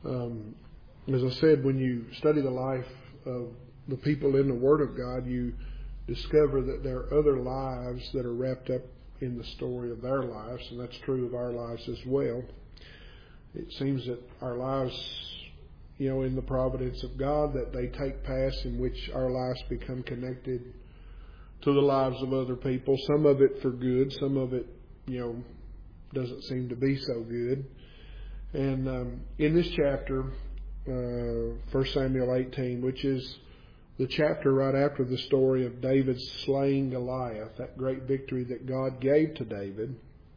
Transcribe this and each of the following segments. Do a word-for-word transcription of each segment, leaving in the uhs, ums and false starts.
Um, as I said, when you study the life of the people in the Word of God, you discover that there are other lives that are wrapped up in the story of their lives, and that's true of our lives as well. It seems that our lives, you know, in the providence of God, that they take paths in which our lives become connected to the lives of other people. Some of it for good, some of it, you know, doesn't seem to be so good. And um, in this chapter, uh, First Samuel eighteen, which is the chapter right after the story of David slaying Goliath, that great victory that God gave to David,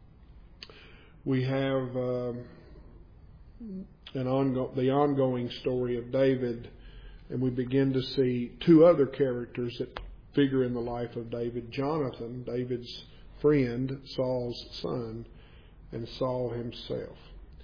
we have um, an ongo- the ongoing story of David, and we begin to see two other characters that figure in the life of David: Jonathan, David's friend, Saul's son, and Saul himself.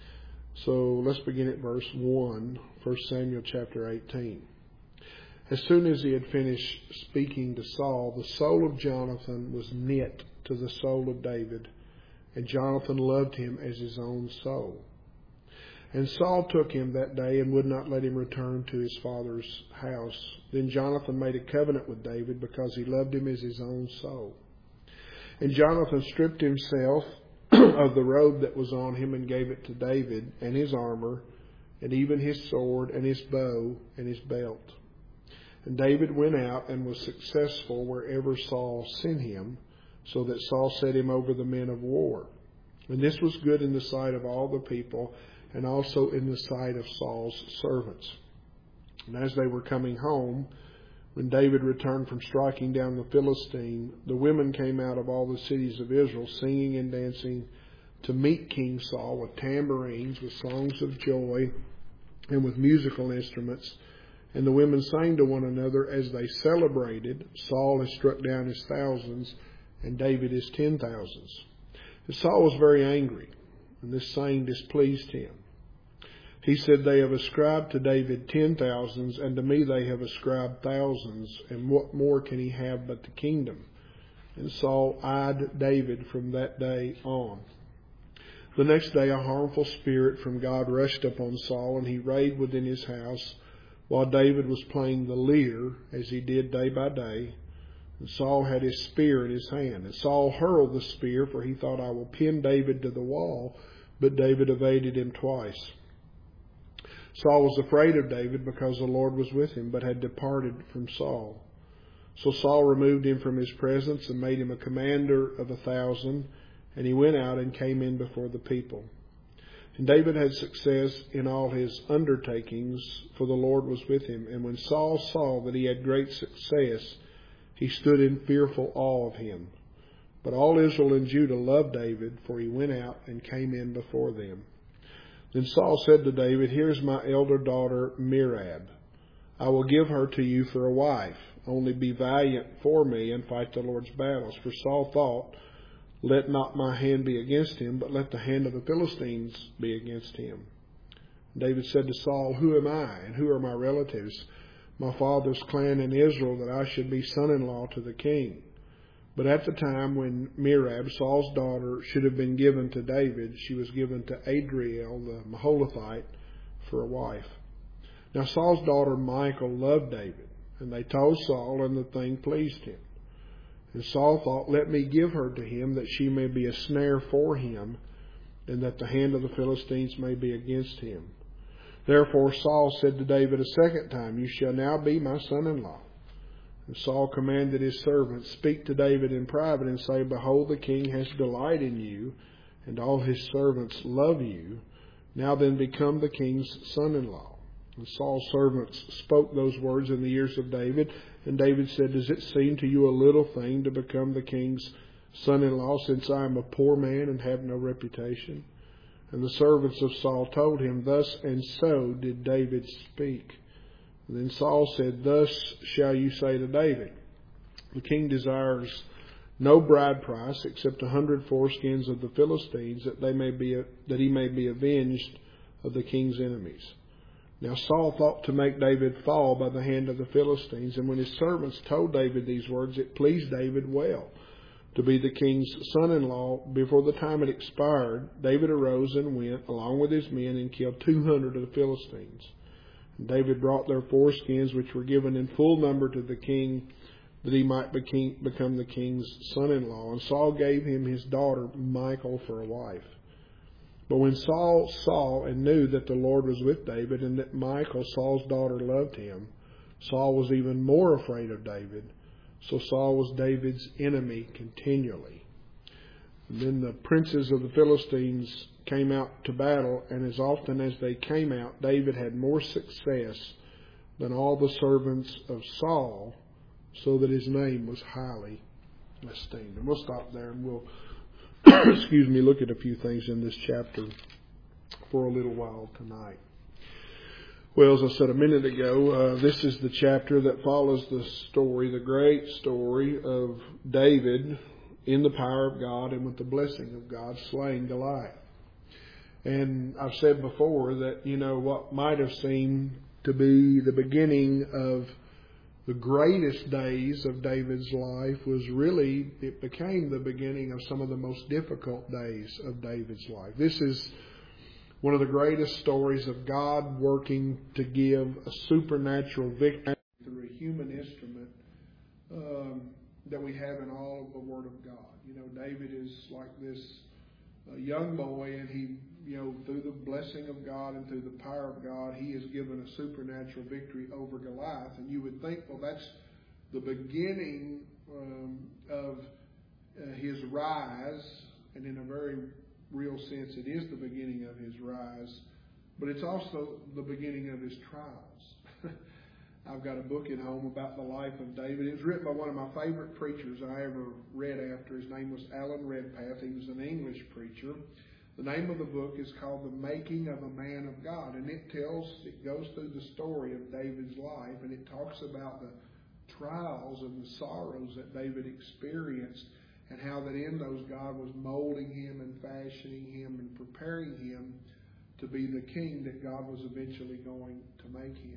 So let's begin at verse one, First Samuel chapter eighteen. As soon as he had finished speaking to Saul, the soul of Jonathan was knit to the soul of David, and Jonathan loved him as his own soul. And Saul took him that day and would not let him return to his father's house. Then Jonathan made a covenant with David because he loved him as his own soul. And Jonathan stripped himself of the robe that was on him and gave it to David, and his armor, and even his sword, and his bow, and his belt. And David went out and was successful wherever Saul sent him, so that Saul set him over the men of war. And this was good in the sight of all the people, and also in the sight of Saul's servants. And as they were coming home, when David returned from striking down the Philistine, the women came out of all the cities of Israel, singing and dancing to meet King Saul with tambourines, with songs of joy, and with musical instruments. And the women sang to one another as they celebrated, Saul has struck down his thousands, and David his ten thousands. And Saul was very angry, and this saying displeased him. He said, they have ascribed to David ten thousands, and to me they have ascribed thousands, and what more can he have but the kingdom? And Saul eyed David from that day on. The next day a harmful spirit from God rushed upon Saul, and he raved within his house, while David was playing the lyre, as he did day by day. And Saul had his spear in his hand. And Saul hurled the spear, for he thought, I will pin David to the wall. But David evaded him twice. Saul was afraid of David because the Lord was with him, but had departed from Saul. So Saul removed him from his presence and made him a commander of a thousand. And he went out and came in before the people. And David had success in all his undertakings, for the Lord was with him. And when Saul saw that he had great success, he stood in fearful awe of him. But all Israel and Judah loved David, for he went out and came in before them. Then Saul said to David, here's my elder daughter Merab. I will give her to you for a wife. Only be valiant for me and fight the Lord's battles. For Saul thought, let not my hand be against him, but let the hand of the Philistines be against him. David said to Saul, who am I, and who are my relatives, my father's clan in Israel, that I should be son-in-law to the king? But at the time when Merab, Saul's daughter, should have been given to David, she was given to Adriel, the Maholathite, for a wife. Now Saul's daughter Michal loved David, and they told Saul, and the thing pleased him. And Saul thought, let me give her to him, that she may be a snare for him, and that the hand of the Philistines may be against him. Therefore Saul said to David a second time, you shall now be my son-in-law. And Saul commanded his servants, speak to David in private, and say, behold, the king has delight in you, and all his servants love you. Now then become the king's son-in-law. And Saul's servants spoke those words in the ears of David. And David said, does it seem to you a little thing to become the king's son-in-law, since I am a poor man and have no reputation? And the servants of Saul told him, thus and so did David speak. And then Saul said, thus shall you say to David, the king desires no bride price except a hundred foreskins of the Philistines, that they may be that he may be avenged of the king's enemies. Now Saul thought to make David fall by the hand of the Philistines, and when his servants told David these words, it pleased David well. to be the king's son-in-law. Before the time had expired, David arose and went, along with his men, and killed two hundred of the Philistines. And David brought their foreskins, which were given in full number to the king, that he might become the king's son-in-law. And Saul gave him his daughter Michal for a wife. But when Saul saw and knew that the Lord was with David, and that Michal, Saul's daughter, loved him, Saul was even more afraid of David. So Saul was David's enemy continually. And then the princes of the Philistines came out to battle, and as often as they came out, David had more success than all the servants of Saul, so that his name was highly esteemed. And we'll stop there, and we'll, excuse me, look at a few things in this chapter for a little while tonight. Well, as I said a minute ago, uh, this is the chapter that follows the story, the great story of David in the power of God and with the blessing of God slaying Goliath. And I've said before that, you know, what might have seemed to be the beginning of the greatest days of David's life was really, it became the beginning of some of the most difficult days of David's life. This is one of the greatest stories of God working to give a supernatural victory through a human instrument um, that we have in all of the Word of God. You know, David is like this uh, young boy, and he, you know, through the blessing of God and through the power of God, he is given a supernatural victory over Goliath. And you would think, well, that's the beginning um, of uh, his rise, and in a very real sense, it is the beginning of his rise, but it's also the beginning of his trials. I've got a book at home about the life of David. It was written by one of my favorite preachers I ever read after. His name was Alan Redpath. He was an English preacher. The name of the book is called The Making of a Man of God, and it tells, it goes through the story of David's life, and it talks about the trials and the sorrows that David experienced, and how that in those God was molding him and fashioning him and preparing him to be the king that God was eventually going to make him.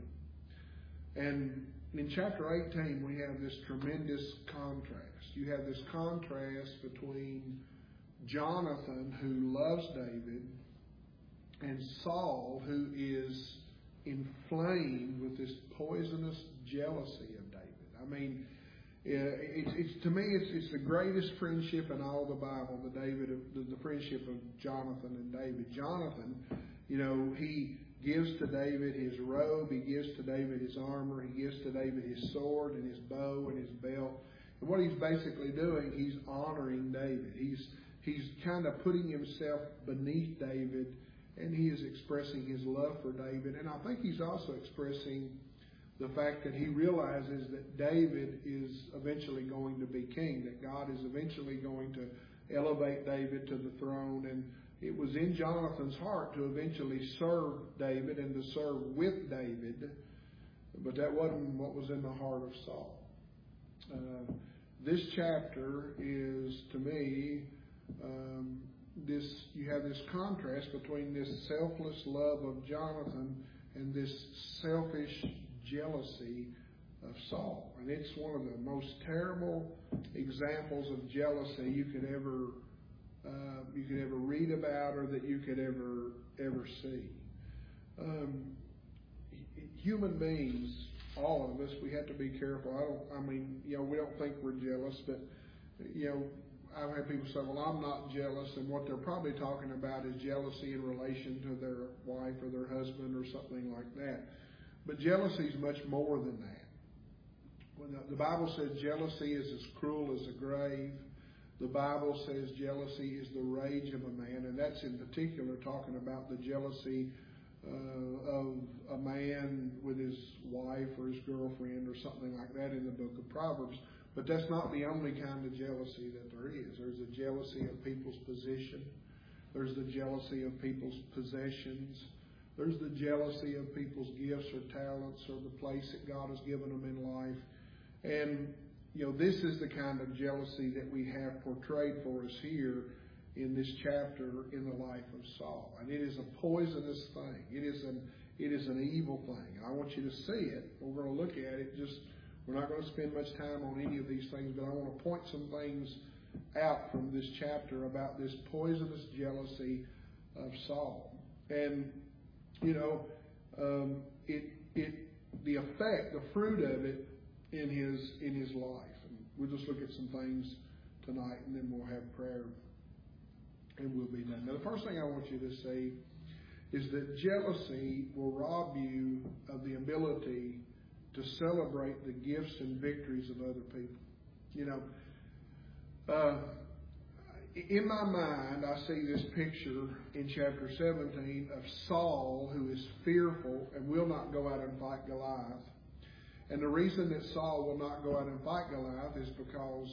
And in chapter eighteen, we have this tremendous contrast. You have this contrast between Jonathan, who loves David, and Saul, who is inflamed with this poisonous jealousy of David. I mean, It's, it's to me, it's, it's the greatest friendship in all the Bible. The David, the, the friendship of Jonathan and David. Jonathan, you know, he gives to David his robe, he gives to David his armor, he gives to David his sword and his bow and his belt. And what he's basically doing, he's honoring David. He's he's kind of putting himself beneath David, and he is expressing his love for David. And I think he's also expressing the fact that he realizes that David is eventually going to be king, that God is eventually going to elevate David to the throne. And it was in Jonathan's heart to eventually serve David and to serve with David, but that wasn't what was in the heart of Saul. Uh, this chapter is, to me, um, this you have this contrast between this selfless love of Jonathan and this selfish jealousy of Saul. And it's one of the most terrible examples of jealousy you could ever uh, you could ever read about, or that you could ever ever see. Um, human beings, all of us, we have to be careful. I don't. I mean, you know, we don't think we're jealous, but you know, I've had people say, "Well, I'm not jealous," and what they're probably talking about is jealousy in relation to their wife or their husband or something like that. But jealousy is much more than that. When the, the Bible says jealousy is as cruel as the grave. The Bible says jealousy is the rage of a man, and that's in particular talking about the jealousy uh, of a man with his wife or his girlfriend or something like that in the book of Proverbs. But that's not the only kind of jealousy that there is. There's a jealousy of people's position. There's the jealousy of people's possessions. There's the jealousy of people's gifts or talents or the place that God has given them in life. And, you know, this is the kind of jealousy that we have portrayed for us here in this chapter in the life of Saul. And it is a poisonous thing. It is an, it is an evil thing. I want you to see it. We're going to look at it. Just, we're not going to spend much time on any of these things, but I want to point some things out from this chapter about this poisonous jealousy of Saul. And, you know, um, it it the effect, the fruit of it in his in his life. And we'll just look at some things tonight, and then we'll have prayer, and we'll be done. Now, the first thing I want you to see is that jealousy will rob you of the ability to celebrate the gifts and victories of other people. You know, uh, in my mind, I see this picture in chapter seventeen of Saul, who is fearful and will not go out and fight Goliath. And the reason that Saul will not go out and fight Goliath is because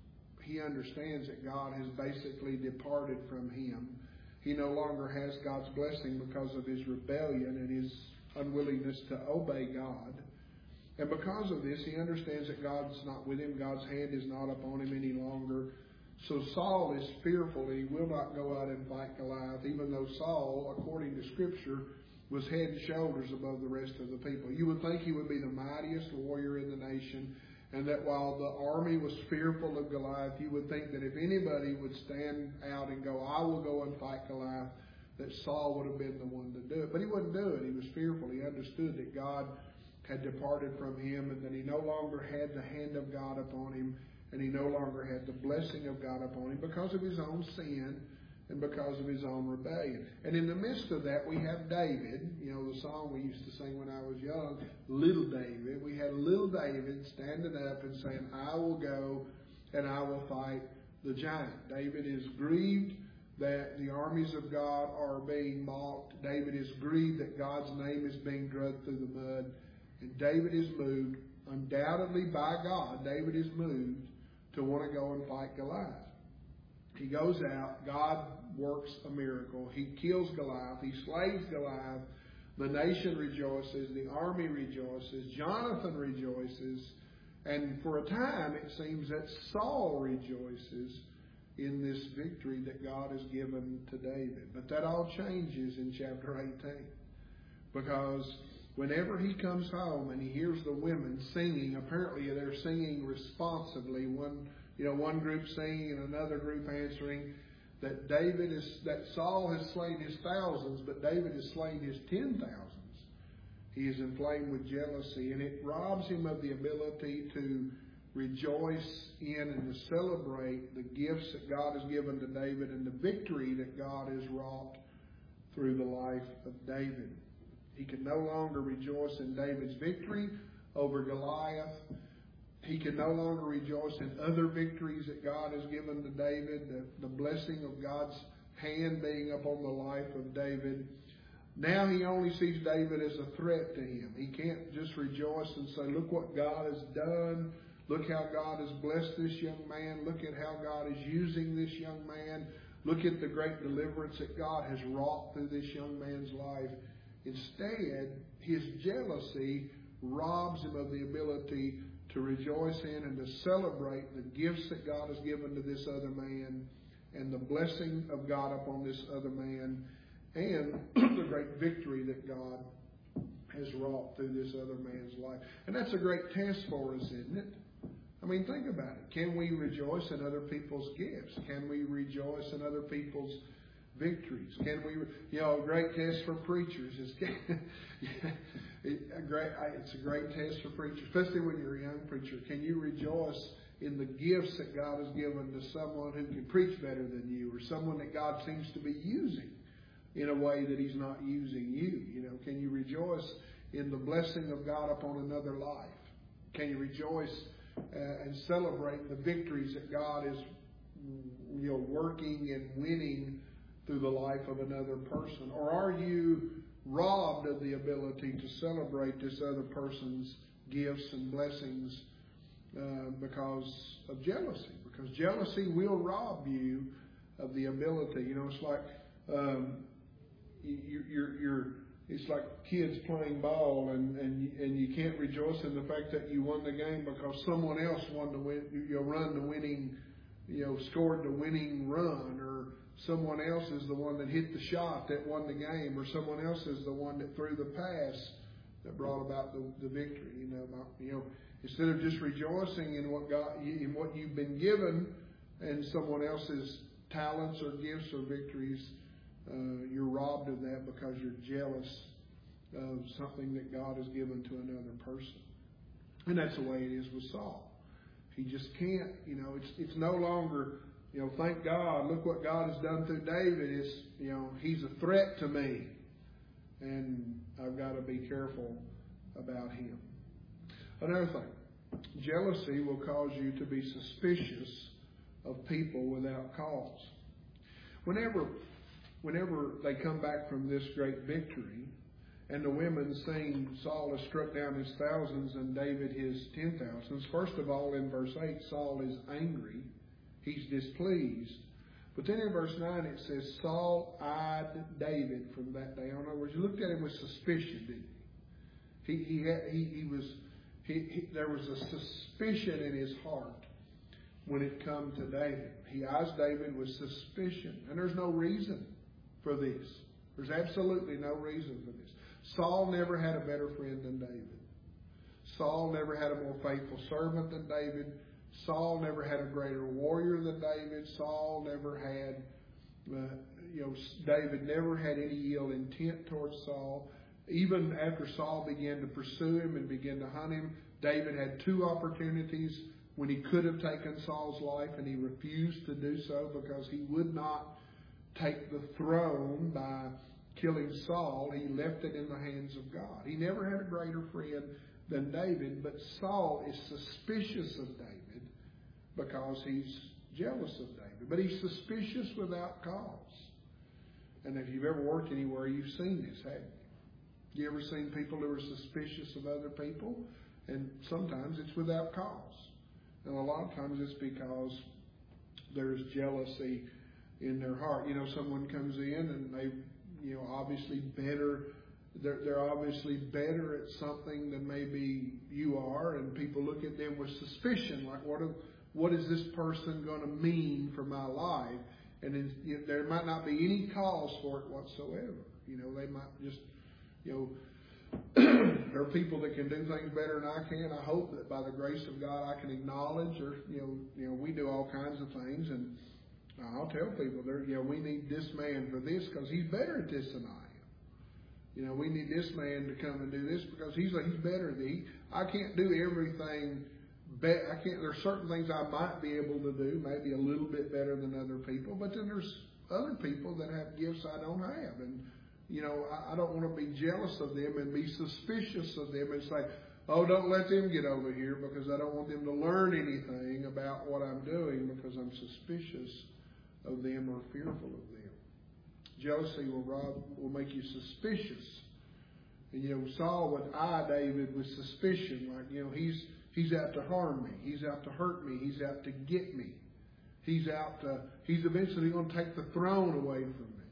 he understands that God has basically departed from him. He no longer has God's blessing because of his rebellion and his unwillingness to obey God. And because of this, he understands that God's not with him. God's hand is not upon him any longer. So Saul is fearful. He will not go out and fight Goliath, even though Saul, according to Scripture, was head and shoulders above the rest of the people. You would think he would be the mightiest warrior in the nation, and that while the army was fearful of Goliath, you would think that if anybody would stand out and go, I will go and fight Goliath, that Saul would have been the one to do it. But he wouldn't do it. He was fearful. He understood that God had departed from him, and that he no longer had the hand of God upon him, and he no longer had the blessing of God upon him because of his own sin and because of his own rebellion. And in the midst of that, we have David. You know, the song we used to sing when I was young, Little David. We had little David standing up and saying, I will go and I will fight the giant. David is grieved that the armies of God are being mocked. David is grieved that God's name is being dragged through the mud. And David is moved, undoubtedly by God, David is moved to want to go and fight Goliath. He goes out, God works a miracle. He kills Goliath, he slays Goliath. The nation rejoices, the army rejoices, Jonathan rejoices, and for a time it seems that Saul rejoices in this victory that God has given to David. But that all changes in chapter eighteen, because whenever he comes home and he hears the women singing, apparently they're singing responsively. One, you know, one group singing and another group answering. That David is, that Saul has slain his thousands, but David has slain his ten thousands. He is inflamed with jealousy, and it robs him of the ability to rejoice in and to celebrate the gifts that God has given to David and the victory that God has wrought through the life of David. He can no longer rejoice in David's victory over Goliath. He can no longer rejoice in other victories that God has given to David, the, the blessing of God's hand being upon the life of David. Now he only sees David as a threat to him. He can't just rejoice and say, look what God has done. Look how God has blessed this young man. Look at how God is using this young man. Look at the great deliverance that God has wrought through this young man's life. Instead, his jealousy robs him of the ability to rejoice in and to celebrate the gifts that God has given to this other man and the blessing of God upon this other man and the great victory that God has wrought through this other man's life. And that's a great test for us, isn't it? I mean, think about it. Can we rejoice in other people's gifts? Can we rejoice in other people's victories? Can we, you know, a great test for preachers is a great. It's a great test for preachers, especially when you're a young preacher. Can you rejoice in the gifts that God has given to someone who can preach better than you, or someone that God seems to be using in a way that He's not using you? You know, can you rejoice in the blessing of God upon another life? Can you rejoice uh, and celebrate the victories that God is, you know, working and winning through the life of another person? Or are you robbed of the ability to celebrate this other person's gifts and blessings uh, because of jealousy? Because jealousy will rob you of the ability. You know, it's like um, you, you're, you're, it's like kids playing ball, and, and, and you can't rejoice in the fact that you won the game because someone else won the win, you know, run the winning, you know, scored the winning run, or someone else is the one that hit the shot that won the game, or someone else is the one that threw the pass that brought about the, the victory. You know, about, you know, instead of just rejoicing in what God, in what you've been given, and someone else's talents or gifts or victories, uh, you're robbed of that because you're jealous of something that God has given to another person. And that's the way it is with Saul. He just can't, you know, it's it's no longer, you know, thank God, look what God has done through David. It's, you know, he's a threat to me. And I've got to be careful about him. Another thing, jealousy will cause you to be suspicious of people without cause. Whenever, whenever they come back from this great victory, and the women sing, Saul has struck down his thousands and David his ten thousands. First of all, in verse eight, Saul is angry. He's displeased. But then in verse nine it says, Saul eyed David from that day on. In other words, he looked at him with suspicion, didn't he? He, he, had, he, he was, he, he, there was a suspicion in his heart when it come to David. He eyes David with suspicion. And there's no reason for this. There's absolutely no reason for this. Saul never had a better friend than David. Saul never had a more faithful servant than David. Saul never had a greater warrior than David. Saul never had, uh, you know, David never had any ill intent towards Saul. Even after Saul began to pursue him and began to hunt him, David had two opportunities when he could have taken Saul's life, and he refused to do so because he would not take the throne by killing Saul. He left it in the hands of God. He never had a greater friend than David, but Saul is suspicious of David because he's jealous of David. But he's suspicious without cause. And if you've ever worked anywhere, you've seen this, haven't you? You ever seen people who are suspicious of other people? And sometimes it's without cause. And a lot of times it's because there's jealousy in their heart. You know, someone comes in and they, you know, obviously better, they're, they're obviously better at something than maybe you are, and people look at them with suspicion, like, what, are, what is this person going to mean for my life? And then, you know, there might not be any cause for it whatsoever. You know, they might just, you know, there are people that can do things better than I can. I hope that by the grace of God I can acknowledge, or, you know, you know, we do all kinds of things, and I'll tell people, there, you know, we need this man for this because he's better at this than I am. You know, we need this man to come and do this because he's he's better than he. I can't do everything. Be, I can't. There's certain things I might be able to do, maybe a little bit better than other people. But then there's other people that have gifts I don't have, and you know, I, I don't want to be jealous of them and be suspicious of them and say, oh, don't let them get over here because I don't want them to learn anything about what I'm doing because I'm suspicious of them or fearful of them. Jealousy will rob, will make you suspicious. And, you know, Saul would eye David with suspicion, like, you know, he's he's out to harm me. He's out to hurt me. He's out to get me. He's out to, he's eventually going to take the throne away from me.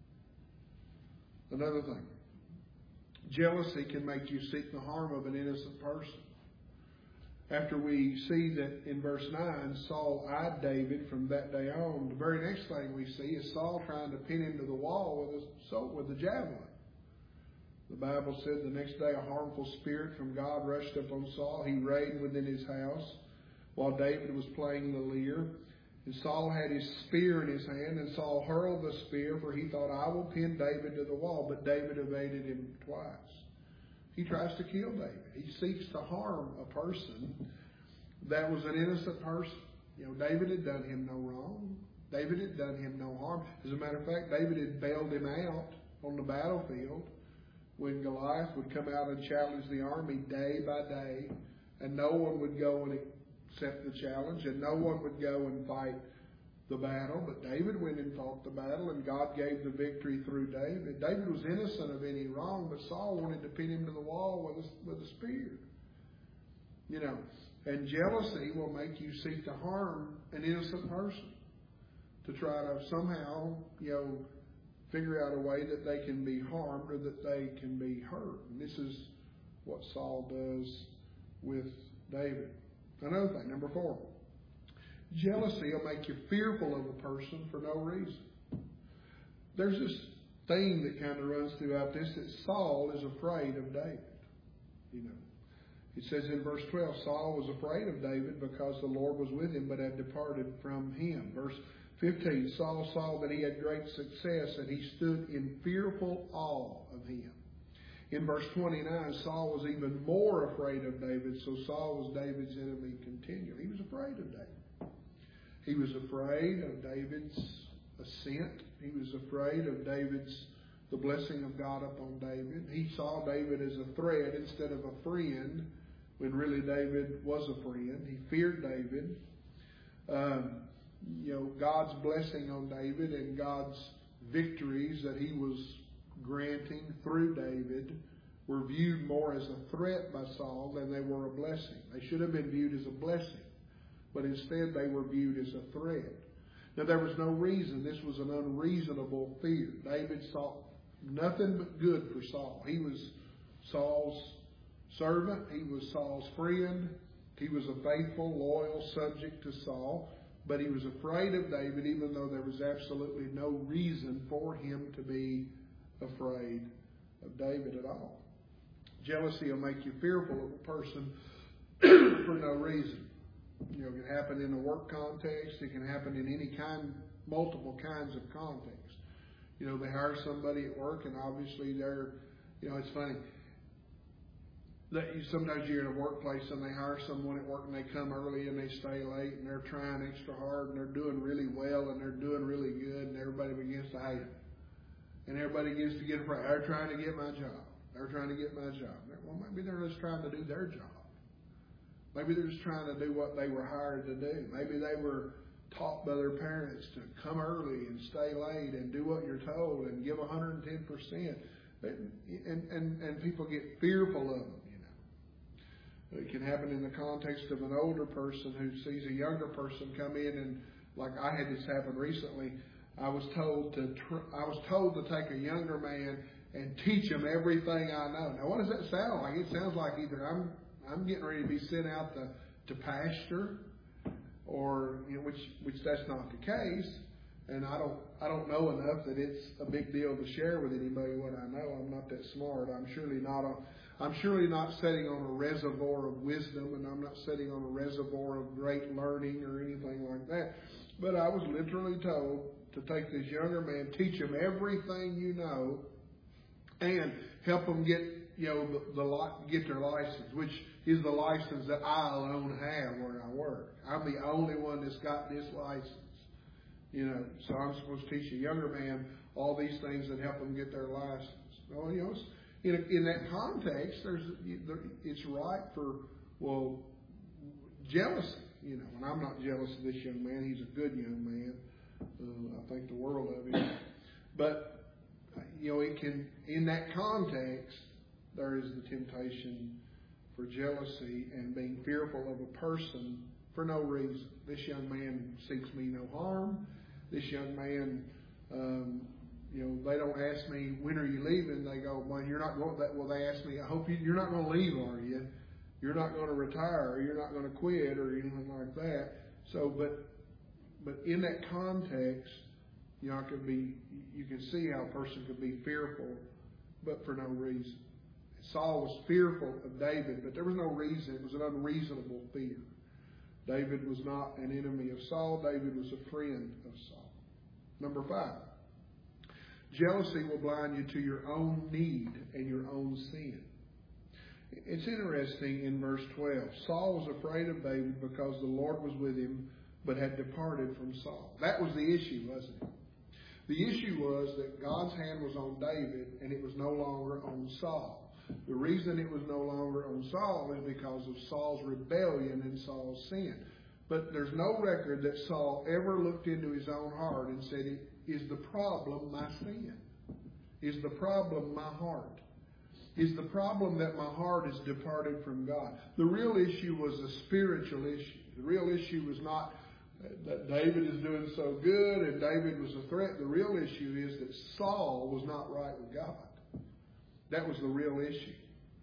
Another thing, jealousy can make you seek the harm of an innocent person. After we see that in verse nine, Saul eyed David from that day on, the very next thing we see is Saul trying to pin him to the wall with a, with a javelin. The Bible said the next day a harmful spirit from God rushed upon Saul. He reigned within his house while David was playing the lyre. And Saul had his spear in his hand, and Saul hurled the spear, for he thought, I will pin David to the wall. But David evaded him twice. He tries to kill David. He seeks to harm a person that was an innocent person. You know, David had done him no wrong. David had done him no harm. As a matter of fact, David had bailed him out on the battlefield when Goliath would come out and challenge the army day by day, and no one would go and accept the challenge, and no one would go and fight the battle. But David went and fought the battle, and God gave the victory through David. David was innocent of any wrong, but Saul wanted to pin him to the wall with a, with a spear. You know, and jealousy will make you seek to harm an innocent person, to try to somehow, you know, figure out a way that they can be harmed or that they can be hurt. And this is what Saul does with David. Another thing, number four. Jealousy will make you fearful of a person for no reason. There's this theme that kind of runs throughout this, that Saul is afraid of David. You know, It says in verse twelve, Saul was afraid of David because the Lord was with him, but had departed from him. Verse fifteen, Saul saw that he had great success, and he stood in fearful awe of him. In verse twenty-nine, Saul was even more afraid of David, so Saul was David's enemy continually. He was afraid of David. He was afraid of David's ascent. He was afraid of David's, the blessing of God upon David. He saw David as a threat instead of a friend, when really David was a friend. He feared David. Um, you know, God's blessing on David and God's victories that he was granting through David were viewed more as a threat by Saul than they were a blessing. They should have been viewed as a blessing, but instead they were viewed as a threat. Now, there was no reason. This was an unreasonable fear. David saw nothing but good for Saul. He was Saul's servant. He was Saul's friend. He was a faithful, loyal subject to Saul. But he was afraid of David, even though there was absolutely no reason for him to be afraid of David at all. Jealousy will make you fearful of a person for no reason. You know, it can happen in a work context. It can happen in any kind, multiple kinds of context. You know, they hire somebody at work, and obviously they're, you know, it's funny. That you, sometimes you're in a workplace and they hire someone at work and they come early and they stay late and they're trying extra hard and they're doing really well and they're doing really good, and everybody begins to hate them. And everybody begins to get afraid. They're trying to get my job. They're trying to get my job. Well, maybe they're just trying to do their job. Maybe they're just trying to do what they were hired to do. Maybe they were taught by their parents to come early and stay late and do what you're told and give one hundred ten percent. And, and, and people get fearful of them. It can happen in the context of an older person who sees a younger person come in, and like I had this happen recently. I was told to tr- I was told to take a younger man and teach him everything I know. Now, what does that sound like? It sounds like either I'm I'm getting ready to be sent out to, to pasture, or you know, which which that's not the case. And I don't I don't know enough that it's a big deal to share with anybody what I know. I'm not that smart. I'm surely not a I'm surely not sitting on a reservoir of wisdom, and I'm not sitting on a reservoir of great learning or anything like that. But I was literally told to take this younger man, teach him everything you know, and help them get, you know, the, the get their license, which is the license that I alone have where I work. I'm the only one that's got this license, you know. So I'm supposed to teach a younger man all these things that help them get their license. Well, you know, in a, in that context, there's it's right for well jealousy, you know. And I'm not jealous of this young man. He's a good young man. Uh, I think the world of him. But you know, it can in that context there is the temptation for jealousy and being fearful of a person for no reason. This young man seeks me no harm. This young man, um, you know, they don't ask me, when are you leaving? They go, well, you're not going that. Well, they ask me, I hope you, you're not going to leave, are you? You're not going to retire, or you're not going to quit, or anything like that. So, but, but in that context, you know, it could be, you can see how a person could be fearful, but for no reason. Saul was fearful of David, but there was no reason. It was an unreasonable fear. David was not an enemy of Saul. David was a friend of Saul. Number five, jealousy will blind you to your own need and your own sin. It's interesting in verse twelve. Saul was afraid of David because the Lord was with him, but had departed from Saul. That was the issue, wasn't it? The issue was that God's hand was on David, and it was no longer on Saul. The reason it was no longer on Saul is because of Saul's rebellion and Saul's sin. But there's no record that Saul ever looked into his own heart and said, is the problem my sin? Is the problem my heart? Is the problem that my heart has departed from God? The real issue was a spiritual issue. The real issue was not that David is doing so good and David was a threat. The real issue is that Saul was not right with God. That was the real issue.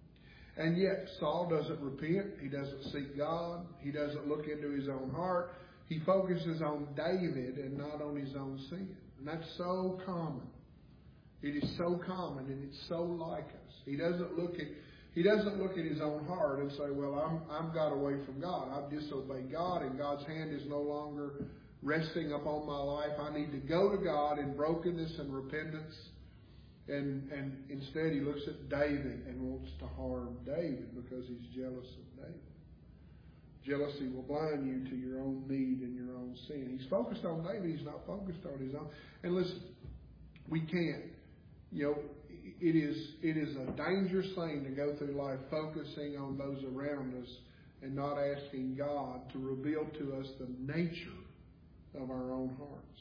And yet, Saul doesn't repent. He doesn't seek God. He doesn't look into his own heart. He focuses on David and not on his own sin. And that's so common. It is so common, and it's so like us. He doesn't look at He doesn't look at his own heart and say, well, I'm, I've got away from God. I've disobeyed God, and God's hand is no longer resting upon my life. I need to go to God in brokenness and repentance. And, and instead he looks at David and wants to harm David because he's jealous of David. Jealousy will blind you to your own need and your own sin. He's focused on David. He's not focused on his own. And listen, we can't. You know, it is it is a dangerous thing to go through life focusing on those around us and not asking God to reveal to us the nature of our own hearts.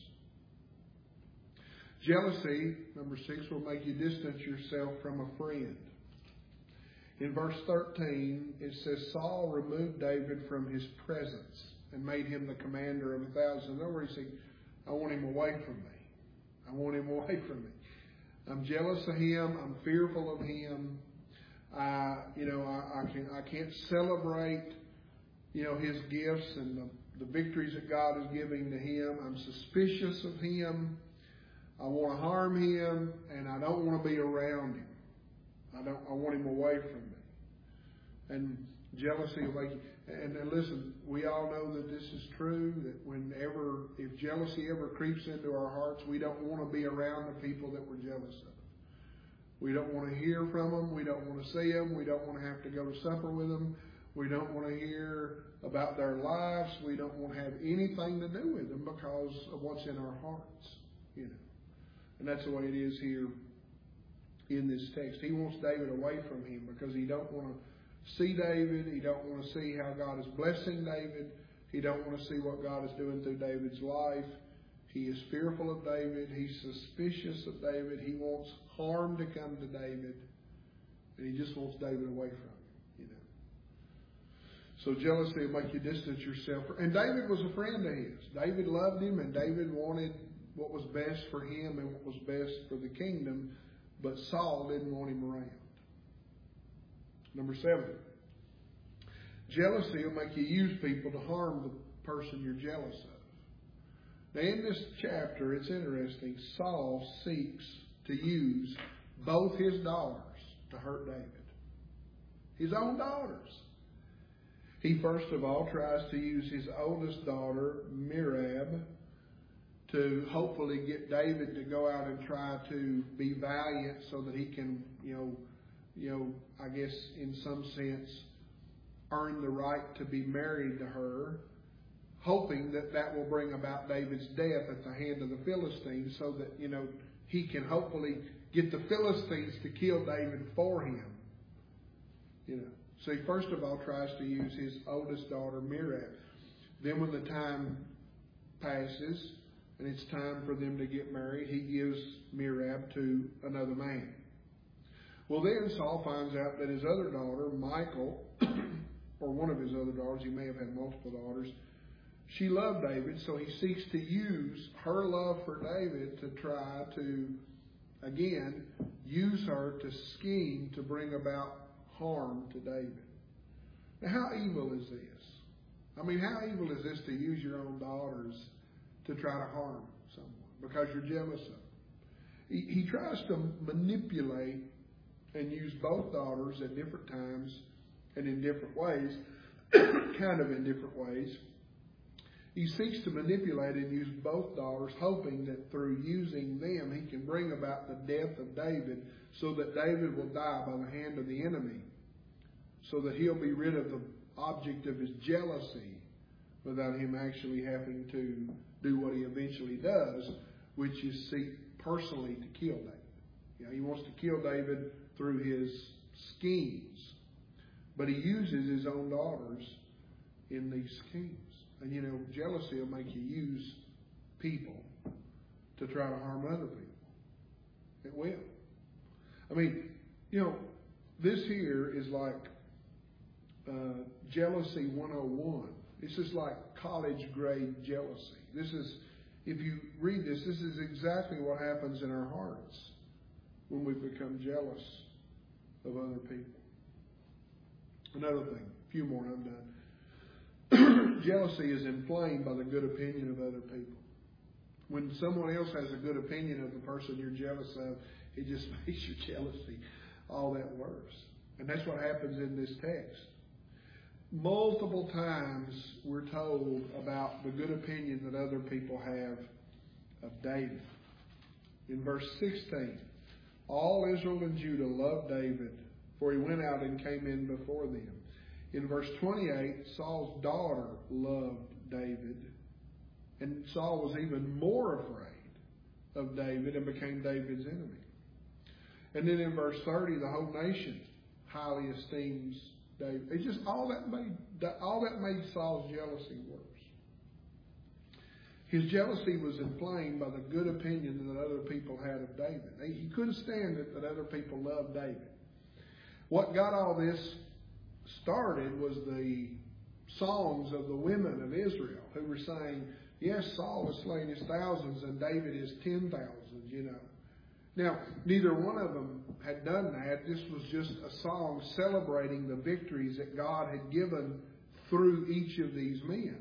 Jealousy, number six, will make you distance yourself from a friend. In verse thirteen, it says, Saul removed David from his presence and made him the commander of a thousand. In other words, he said, I want him away from me. I want him away from me. I'm jealous of him. I'm fearful of him. I, you know, I, I, can, I can't celebrate, you know, his gifts and the, the victories that God is giving to him. I'm suspicious of him. I want to harm him, and I don't want to be around him. I don't. I want him away from me. And jealousy will make you. And, and listen, we all know that this is true. That whenever, if jealousy ever creeps into our hearts, we don't want to be around the people that we're jealous of. We don't want to hear from them. We don't want to see them. We don't want to have to go to supper with them. We don't want to hear about their lives. We don't want to have anything to do with them because of what's in our hearts. You know. And that's the way it is here in this text. He wants David away from him because he don't want to see David. He don't want to see how God is blessing David. He don't want to see what God is doing through David's life. He is fearful of David. He's suspicious of David. He wants harm to come to David. And he just wants David away from him, you know. So jealousy will make you distance yourself. And David was a friend of his. David loved him, and David wanted what was best for him and what was best for the kingdom, but Saul didn't want him around. Number seven, jealousy will make you use people to harm the person you're jealous of. Now in this chapter, it's interesting, Saul seeks to use both his daughters to hurt David. His own daughters. He first of all tries to use his oldest daughter, Merab, to hopefully get David to go out and try to be valiant so that he can, you know, you know, I guess in some sense, earn the right to be married to her, hoping that that will bring about David's death at the hand of the Philistines so that, you know, he can hopefully get the Philistines to kill David for him. You know, so he first of all tries to use his oldest daughter, Merab. Then when the time passes, and it's time for them to get married, he gives Merab to another man. Well, then Saul finds out that his other daughter, Michal, or one of his other daughters, he may have had multiple daughters, she loved David, so he seeks to use her love for David to try to, again, use her to scheme to bring about harm to David. Now, how evil is this? I mean, how evil is this to use your own daughters to try to harm someone because you're jealous of them? He, he tries to manipulate and use both daughters at different times and in different ways, kind of in different ways. He seeks to manipulate and use both daughters, hoping that through using them, he can bring about the death of David so that David will die by the hand of the enemy, so that he'll be rid of the object of his jealousy without him actually having to do what he eventually does, which is seek personally to kill David. You know, he wants to kill David through his schemes, but he uses his own daughters in these schemes. And, you know, jealousy will make you use people to try to harm other people. It will. I mean, you know, this here is like uh, jealousy one oh one. This is like college grade jealousy. This is, if you read this, this is exactly what happens in our hearts when we become jealous of other people. Another thing, a few more and I'm done. Jealousy is inflamed by the good opinion of other people. When someone else has a good opinion of the person you're jealous of, it just makes your jealousy all that worse. And that's what happens in this text. Multiple times we're told about the good opinion that other people have of David. In verse sixteen, all Israel and Judah loved David, for he went out and came in before them. In verse twenty-eight, Saul's daughter loved David, and Saul was even more afraid of David and became David's enemy. And then in verse thirty, the whole nation highly esteems David. It just all that made all that made Saul's jealousy worse. His jealousy was inflamed by the good opinion that other people had of David. He couldn't stand it that other people loved David. What got all this started was the songs of the women of Israel who were saying, yes, Saul has slain his thousands and David his ten thousands, you know. Now, neither one of them had done that. This was just a song celebrating the victories that God had given through each of these men.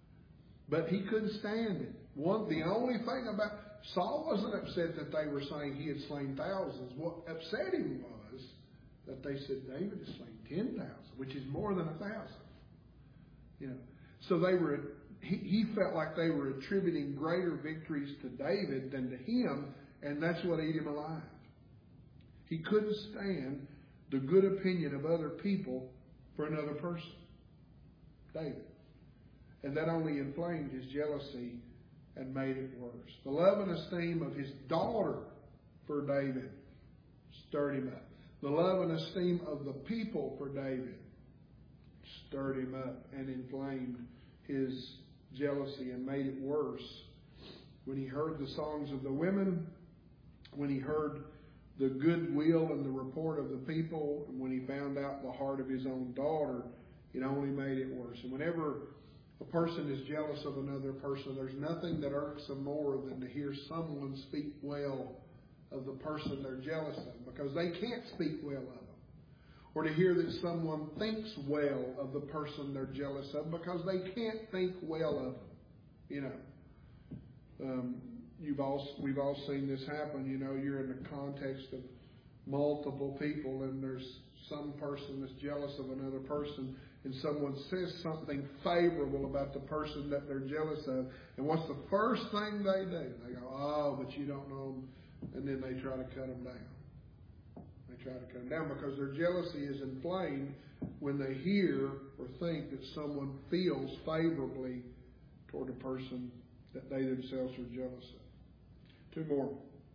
But he couldn't stand it. One, the only thing about Saul wasn't upset that they were saying he had slain thousands. What upset him was that they said David has slain ten thousand, which is more than a thousand. You know, so they were. He, he felt like they were attributing greater victories to David than to him, and that's what ate him alive. He couldn't stand the good opinion of other people for another person, David. And that only inflamed his jealousy and made it worse. The love and esteem of his daughter for David stirred him up. The love and esteem of the people for David stirred him up and inflamed his jealousy and made it worse. When he heard the songs of the women, when he heard the goodwill and the report of the people, and when he found out the heart of his own daughter, it only made it worse. And whenever a person is jealous of another person, there's nothing that irks them more than to hear someone speak well of the person they're jealous of, because they can't speak well of them. Or to hear that someone thinks well of the person they're jealous of, because they can't think well of them. You know, um, you've all we've all seen this happen. You know, you're in the context of multiple people, and there's some person that's jealous of another person, and someone says something favorable about the person that they're jealous of, and what's the first thing they do? They go, oh, but you don't know them, and then they try to cut them down. They try to cut them down because their jealousy is inflamed when they hear or think that someone feels favorably toward a person that they themselves are jealous of. Two more.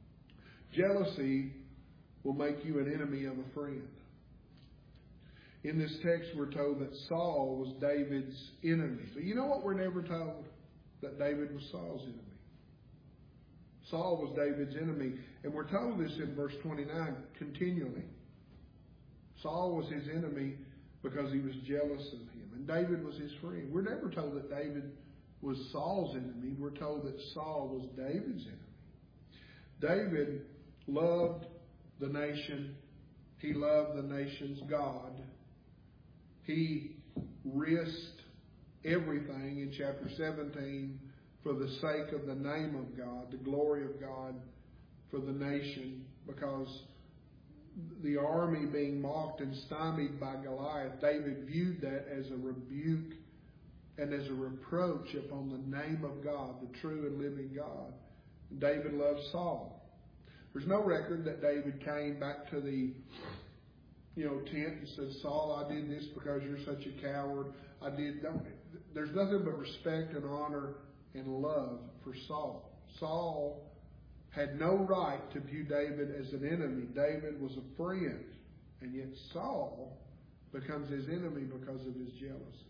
Jealousy will make you an enemy of a friend. In this text, we're told that Saul was David's enemy. But you know what we're never told? That David was Saul's enemy. Saul was David's enemy. And we're told this in verse twenty-nine continually. Saul was his enemy because he was jealous of him. And David was his friend. We're never told that David was Saul's enemy. We're told that Saul was David's enemy. David loved the nation. He loved the nation's God. He risked everything in chapter seventeen for the sake of the name of God, the glory of God for the nation, because the army being mocked and stymied by Goliath, David viewed that as a rebuke and as a reproach upon the name of God, the true and living God. David loved Saul. There's no record that David came back to the you know, tent and said, Saul, I did this because you're such a coward. I did. There's nothing but respect and honor and love for Saul. Saul had no right to view David as an enemy. David was a friend. And yet Saul becomes his enemy because of his jealousy.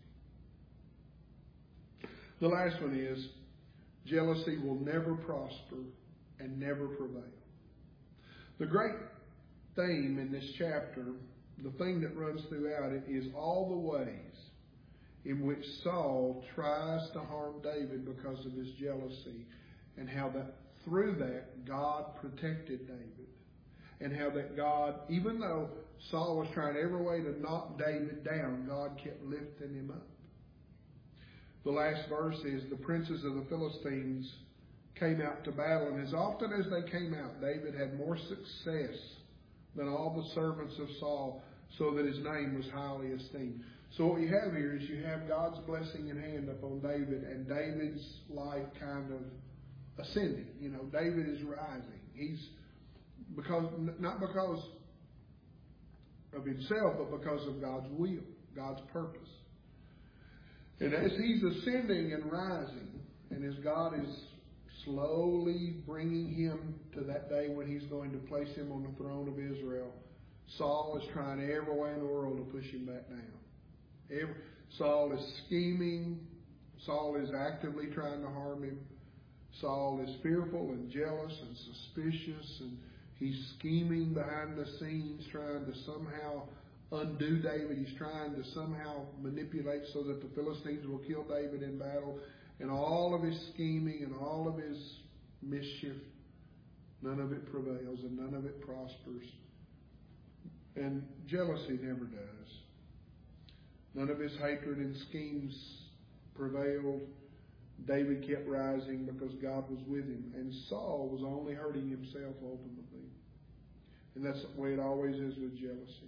The last one is, jealousy will never prosper and never prevail. The great theme in this chapter, the thing that runs throughout it, is all the ways in which Saul tries to harm David because of his jealousy, and how that through that God protected David, and how that God, even though Saul was trying every way to knock David down, God kept lifting him up. The last verse is, the princes of the Philistines came out to battle, and as often as they came out, David had more success than all the servants of Saul. so that his name was highly esteemed. So what you have here is you have God's blessing in hand upon David, and David's life kind of ascending. You know, David is rising. He's because not because of himself, but because of God's will, God's purpose. And as he's ascending and rising, and as God is slowly bringing him to that day when he's going to place him on the throne of Israel, Saul is trying every way in the world to push him back down. Every, Saul is scheming. Saul is actively trying to harm him. Saul is fearful and jealous and suspicious, and he's scheming behind the scenes, trying to somehow undo David. He's trying to somehow manipulate so that the Philistines will kill David in battle. And all of his scheming and all of his mischief, none of it prevails and none of it prospers. And jealousy never does. None of his hatred and schemes prevailed. David kept rising because God was with him. And Saul was only hurting himself ultimately. And that's the way it always is with jealousy.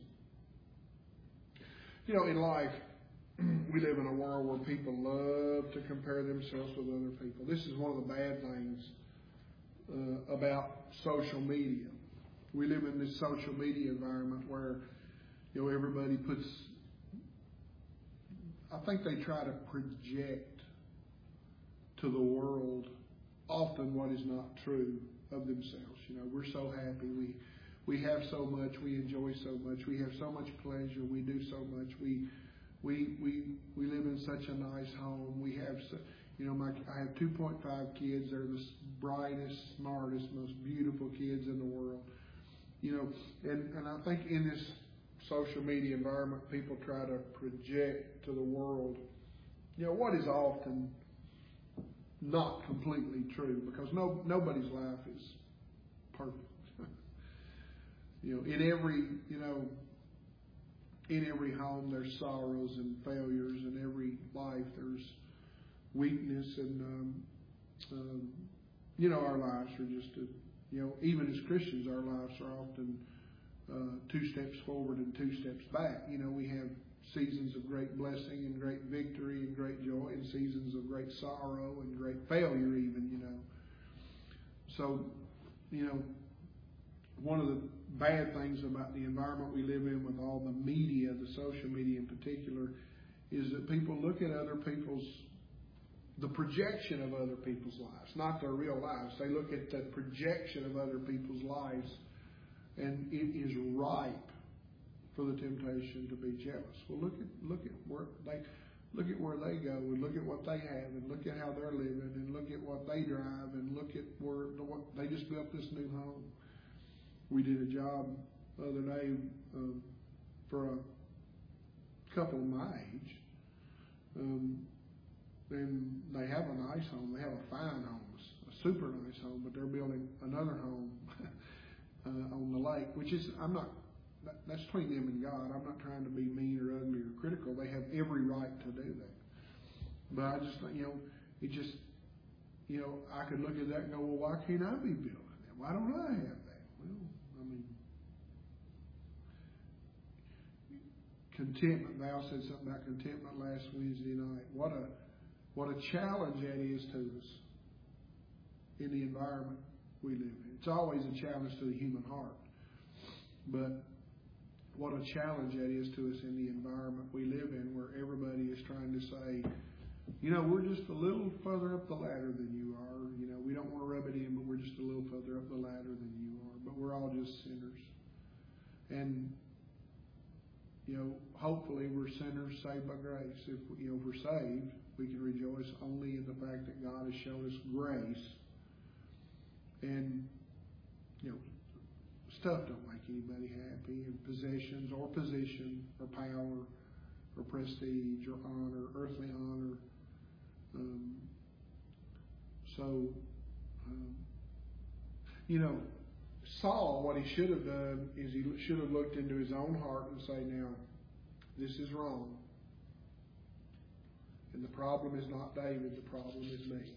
You know, in life, we live in a world where people love to compare themselves with other people. This is one of the bad things uh, about social media. We live in this social media environment where, you know, everybody puts, I think they try to project to the world often what is not true of themselves. You know, we're so happy. We we have so much. We enjoy so much. We have so much pleasure. We do so much. We we we we live in such a nice home. We have, so, you know, my I have two point five kids. They're the brightest, smartest, most beautiful kids in the world. You know, and and I think in this social media environment, people try to project to the world, you know, what is often not completely true, because no nobody's life is perfect. You know, in every you know, in every home there's sorrows and failures. In every life there's weakness, and um, um, you know, our lives are just a, you know, even as Christians, our lives are often uh, two steps forward and two steps back. You know, we have seasons of great blessing and great victory and great joy, and seasons of great sorrow and great failure even, you know. So, you know, one of the bad things about the environment we live in with all the media, the social media in particular, is that people look at other people's, the projection of other people's lives, not their real lives. They look at the projection of other people's lives, and it is ripe for the temptation to be jealous. Well, look at look at where they look at where they go, and look at what they have, and look at how they're living, and look at what they drive, and look at where what they just built this new home. We did a job the other day um, for a couple my age, um, and they have a nice home. They have a fine home, a super nice home, but they're building another home uh, on the lake, which is I'm not. That's between them and God. I'm not trying to be mean or ugly or critical. They have every right to do that. But I just, you know, it just, you know, I could look at that and go, well, why can't I be building that? Why don't I have that? Well, I mean, contentment. Val said something about contentment last Wednesday night. What a, what a challenge that is to us in the environment we live in. It's always a challenge to the human heart. But what a challenge that is to us in the environment we live in, where everybody is trying to say, you know, we're just a little further up the ladder than you are. You know, we don't want to rub it in, but we're just a little further up the ladder than you are. But we're all just sinners. And, you know, hopefully we're sinners saved by grace. If, you know, if we're saved, we can rejoice only in the fact that God has shown us grace. And, you know, stuff don't make anybody happy, and possessions or position or power or prestige or honor, earthly honor. Um, so, um, you know, Saul, what he should have done is he should have looked into his own heart and say, now, this is wrong. And the problem is not David, the problem is me.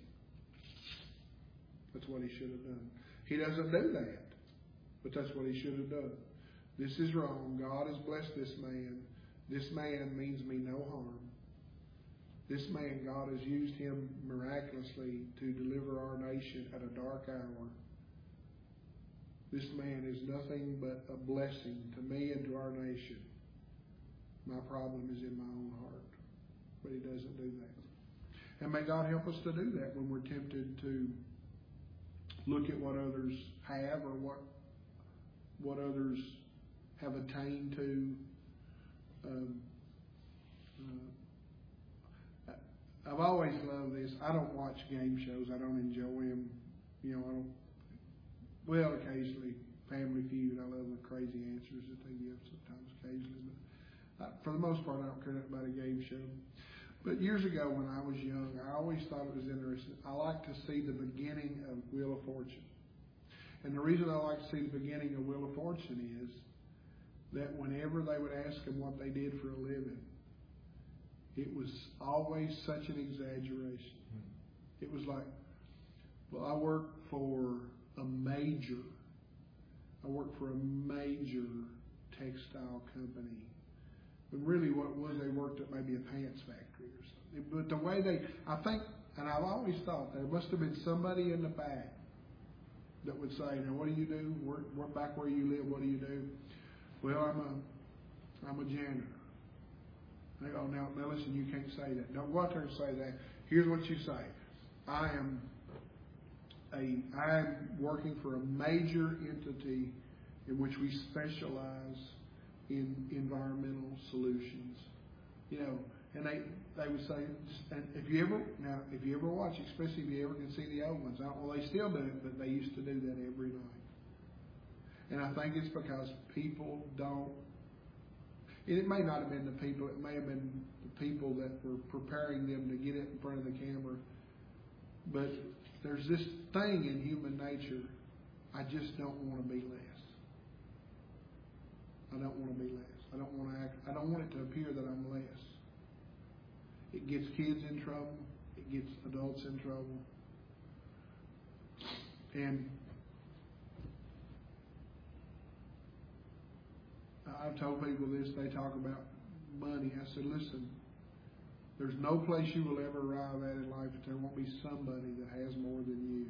That's what he should have done. He doesn't do that. But that's what he should have done. This is wrong. God has blessed this man. This man means me no harm. This man, God has used him miraculously to deliver our nation at a dark hour. This man is nothing but a blessing to me and to our nation. My problem is in my own heart. But he doesn't do that. And may God help us to do that when we're tempted to look at what others have or what what others have attained to. Um, uh, I've always loved this. I don't watch game shows. I don't enjoy them. You know, I don't. Well, occasionally, Family Feud. I love the crazy answers that they give sometimes, occasionally. But uh, for the most part, I don't care about a game show. But years ago, when I was young, I always thought it was interesting. I like to see the beginning of Wheel of Fortune. And the reason I like to see the beginning of Wheel of Fortune is that whenever they would ask them what they did for a living, it was always such an exaggeration. It was like, well, I work for a major, I work for a major textile company. But really what it was, they worked at maybe a pants factory or something. But the way they, I think, and I've always thought there must have been somebody in the back that would say, now what do you do? We're, we're back where you live, what do you do? Well, I'm a, I'm a janitor. They go, now, now listen, you can't say that. Don't go out there and say that. Here's what you say. I am a, I'm working for a major entity in which we specialize in environmental solutions. You know, and they, they would say, and if you ever, now, if you ever watch, especially if you ever can see the old ones, well, they still do it, but they used to do that every night. And I think it's because people don't, it may not have been the people, it may have been the people that were preparing them to get it in front of the camera, but there's this thing in human nature, I just don't want to be less. I don't want to be less. I don't want to act, I don't want it to appear that I'm less. It gets kids in trouble. It gets adults in trouble. And I've told people this, they talk about money. I said, listen, there's no place you will ever arrive at in life if there won't be somebody that has more than you.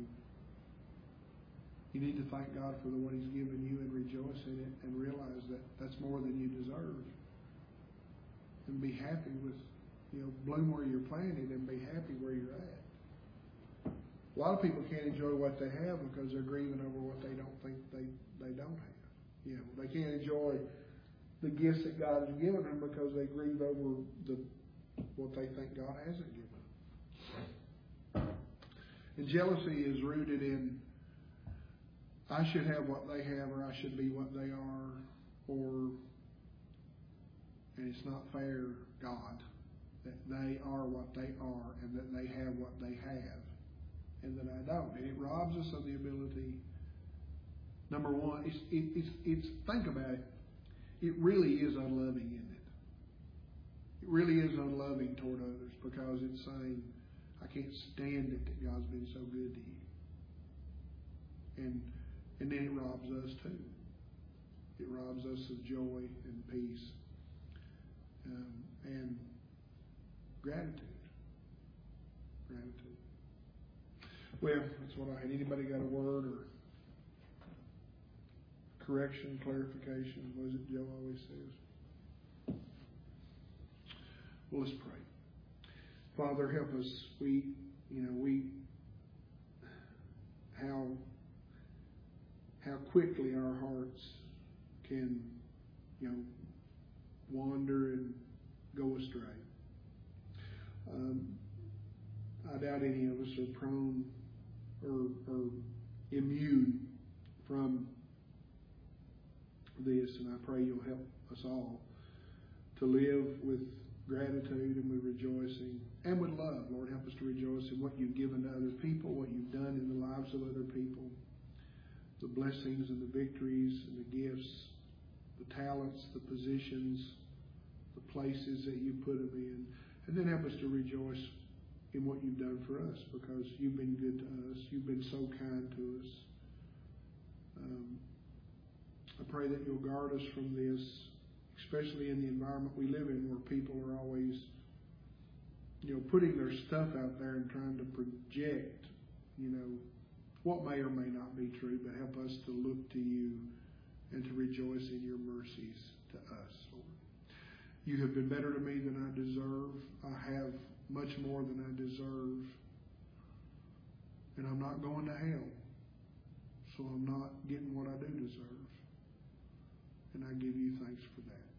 You need to thank God for the what He's given you and rejoice in it and realize that that's more than you deserve. And be happy with, you know, bloom where you're planted and be happy where you're at. A lot of people can't enjoy what they have because they're grieving over what they don't think they, they don't have. You know, they can't enjoy the gifts that God has given them because they grieve over the what they think God hasn't given them. And jealousy is rooted in I should have what they have, or I should be what they are, or, and it's not fair, God, that they are what they are and that they have what they have and that I don't. And it robs us of the ability, number one, it's, it, it's, it's think about it, it really is unloving, isn't it? It really is unloving toward others because it's saying, I can't stand it that God's been so good to you. And And then it robs us too. It robs us of joy and peace um, and gratitude. Gratitude. Well, that's what I had. Anybody got a word or correction, clarification? What is it Joe always says? Well, let's pray. Father, help us. We, you know, we, how how quickly our hearts can, you know, wander and go astray. Um, I doubt any of us are prone or, or immune from this, and I pray you'll help us all to live with gratitude and with rejoicing and with love. Lord, help us to rejoice in what you've given to other people, what you've done in the lives of other people. The blessings and the victories and the gifts, the talents, the positions, the places that you put them in. And then help us to rejoice in what you've done for us because you've been good to us. You've been so kind to us. Um, I pray that you'll guard us from this, especially in the environment we live in where people are always, you know, putting their stuff out there and trying to project, you know, what may or may not be true, but help us to look to you and to rejoice in your mercies to us, Lord. You have been better to me than I deserve. I have much more than I deserve. And I'm not going to hell. So I'm not getting what I do deserve. And I give you thanks for that.